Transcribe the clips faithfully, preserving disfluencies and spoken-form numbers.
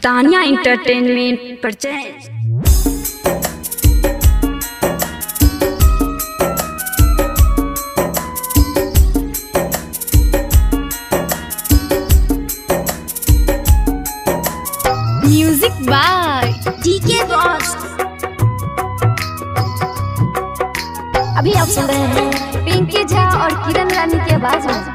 Tania entertainment purchase. Music by DK boss. अभी आप सुन रहे हैं पिंकी झा और किरण रानी की आवाज में।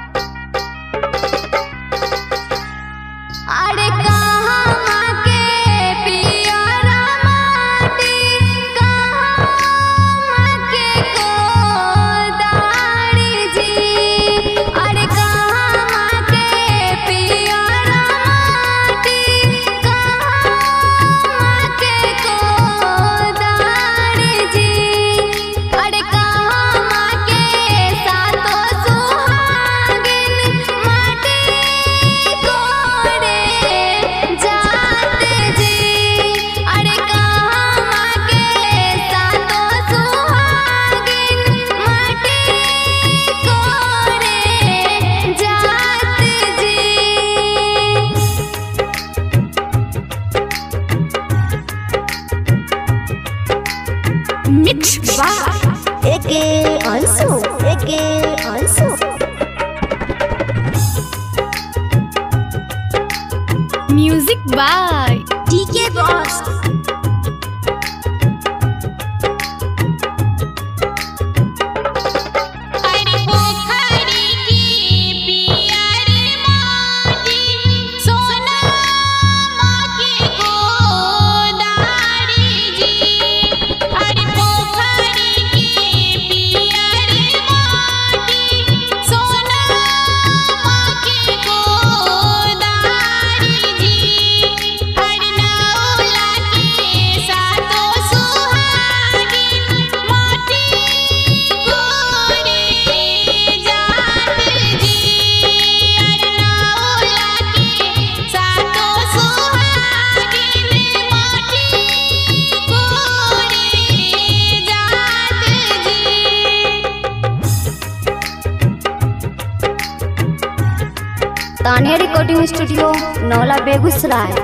अरे कहाँ माँ के पियरा माटी, कहाँ माँ के गोदारी जी। अरे कहाँ माँ के पियरा माटी, कहाँ माँ के गोदारी जी। अरे कहाँ माँ के सातों सुहागिन माटी कोड़े जाते जी। अरे कहाँ माँ के सातों सुहागिन माटी कोड़े जाते जी। Mix by AK Anshu AK Anshu. Music by DK boss. अरे पोखरी की पियरी माटी, सोना माँ के गोदारी जी। अरे पोखरी की पियरी माटी, सोना माँ के गोदारी जी। अरे नौला के सातों सुहागिन माटी कोड़े जाते जी। अरे नौला के सातों सुहागिन माटी कोड़े जाते जी। Tania recording studio Naula Begusarai.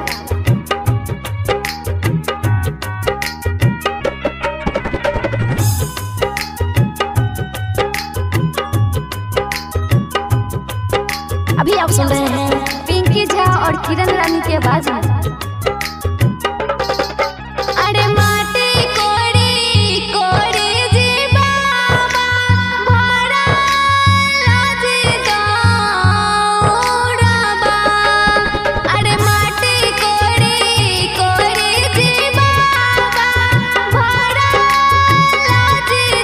अभी आप सुन रहे हैं पिंकी झा और किरण रानी की आवाज में। अरे माटी कोड़ी कोड़ी जी बाबा, भरा लाजी दौड़बा। अरे माटी कोड़ी कोड़ी जी बाबा, भरा लाजी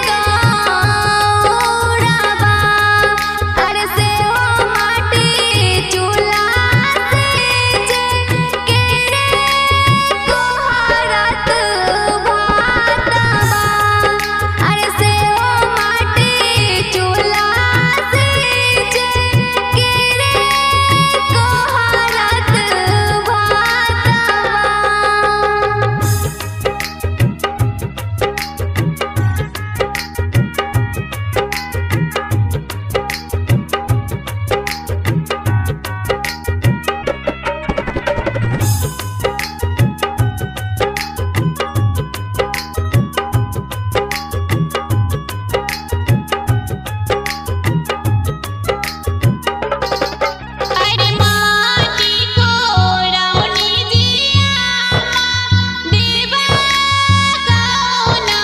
दौड़बा। अरे से हो माटी चूल्हा सेजे, केरे कोहरत भातबा। अरे से हो माटी चूल्हा सेजे, केरे कोहरत अरे माटी कोड़ौनी जिया देवा गौना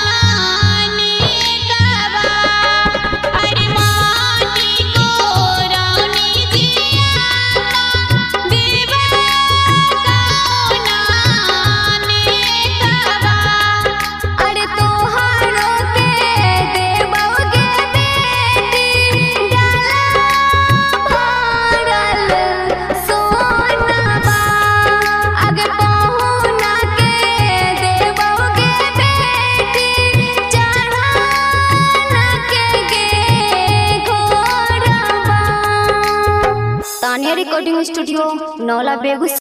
नेकबा। अरे माटी कोड़ौनी जिया देवा गौना नेकबा। अरे तोहारो के देबोगे बेटी, डाला भरल सोनबा। आगे पहुना के देबोगे बेटी, चढ़ाना के गे घोड़बा। Tania recording studio Naula Begusarai.